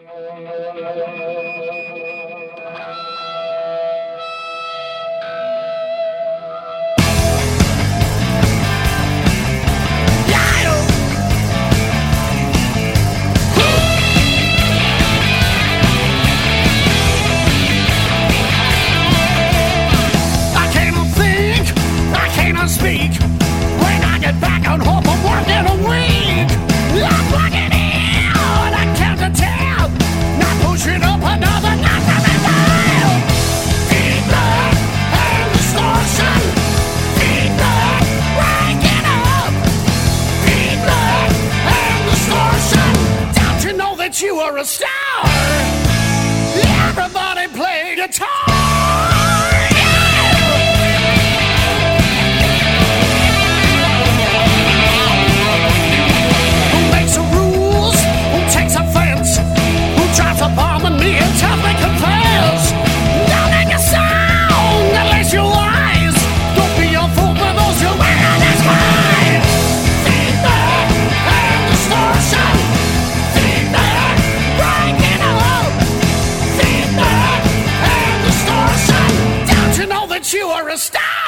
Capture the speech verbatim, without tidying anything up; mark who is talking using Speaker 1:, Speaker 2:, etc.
Speaker 1: Speak when I get back on home from work in a week. I'm plugging in, I count to ten, not pushing up another nothing at all. Feedback and distortion, feedback, breaking up. Feedback and distortion. Don't you know that you are a star? Everybody play guitar. Bombing me until they confess. Don't make a sound unless you're wise. Don't be a fool for those who wear this way. Feedback and distortion. Feedback, breaking up. Feedback and distortion. Don't you know that you are a star?